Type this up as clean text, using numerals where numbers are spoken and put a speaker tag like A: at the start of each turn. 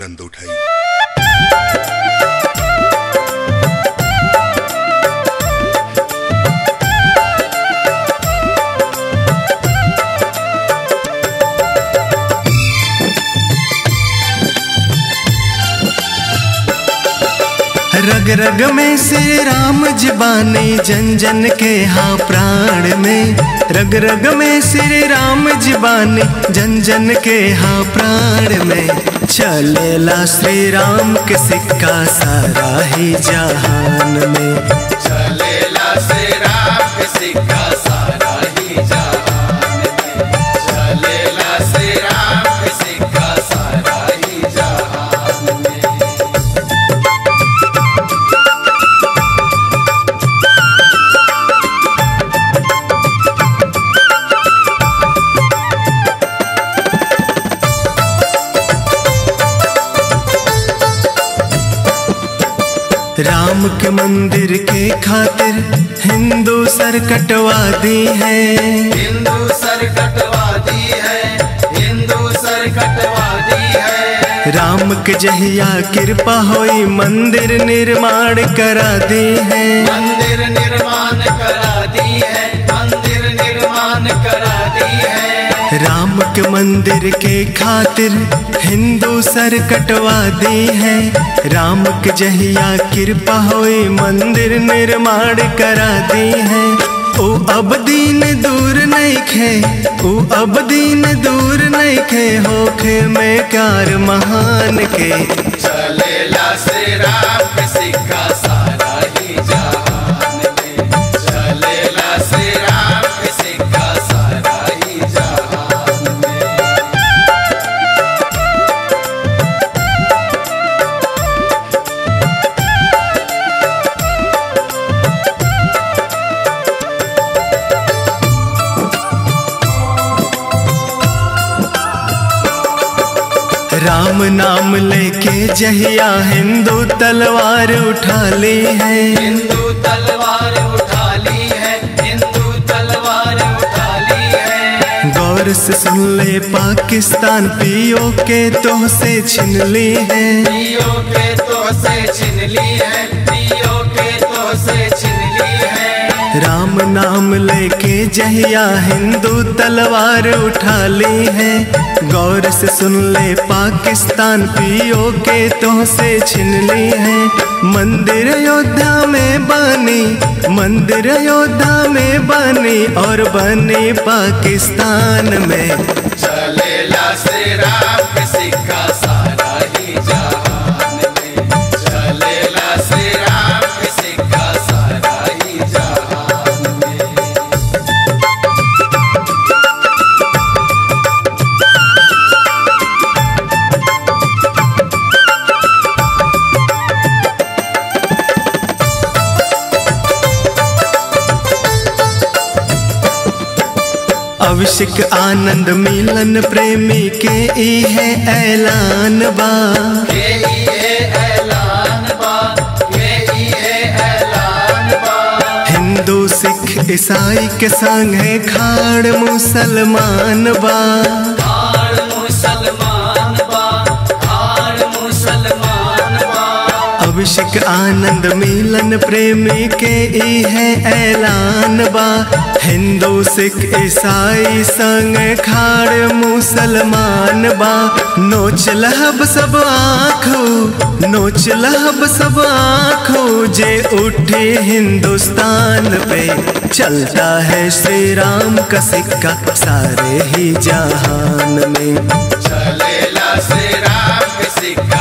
A: बुलंद उठाई।
B: रग रग में श्री राम जीवाने जन जन के हाँ प्राण में। रग रग में श्री राम जीवाने जन जन के हाँ प्राण में। चलेला श्री राम के सिक्का सारा ही जहान में।
C: चलेला श्री राम के सिक्का सारा ही जहान में। चलेला श्री राम के सिक्का सारा ही जहान में।
B: राम के मंदिर के खातिर हिंदू सर कटवादी है।
C: हिंदू सर कटवादी है। हिंदू सर कटवादी है।
B: राम के जहिया कृपा होई मंदिर निर्माण करा दी है।
C: मंदिर निर्माण करा दी है। मंदिर निर्माण करा दी है।
B: राम के मंदिर के खातिर हिंदू सर कटवा दी है। राम के जहिया कृपा होई मंदिर निर्माण करा दी है। ओ अब दीन दूर नहीं खे, ओ अब दीन दूर नहीं खे, होखे में कार महान के।
C: चलेला श्री राम के सिक्का सारा ही जहान में। चलेला श्री राम के सिक्का सारा ही जहान में।
B: राम नाम लेके जहिया हिंदू तलवार उठा ली है।
C: हिंदू तलवार उठा ली है। हिंदू तलवार उठा ली है।
B: गौर से सुन ले पाकिस्तान पियो के तो से छिन ली है।
C: पियो के तो से छिन ली है। पियो के तो से छिन ली है।
B: राम नाम लेके जहिया हिंदू तलवार उठा ली है। गौर से सुन ले पाकिस्तान पियो के तो से छिन ली है। मंदिर अयोध्या में बनी, मंदिर अयोध्या में बनी और बनी पाकिस्तान में।
C: चलेला श्री राम के सिक्का सारा ही जहान में। चलेला श्री राम के सिक्का सारा ही जहान में।
B: अभिषेक आनंद मिलन प्रेमी के ई है ऐलान बा।
C: के ई है ऐलान बा। के ई है ऐलान बा।
B: हिंदू सिख ईसाई के संग है खाड़ मुसलमान बा।
C: खाड़ मुसलमान बा। खाड़ मुसलमान बा।
B: अभिषेक आनंद मिलन प्रेमी के ई है ऐलान बा। हिंदू सिख ईसाई संग खाड़ मुसलमान बा। नोच लहब सब आँखों, नोच लहब सब आँखों, जे उठे हिंदुस्तान पे। चलता है श्री राम का सिक्का सारे ही जहान में।
C: चलेला श्री राम के सिक्का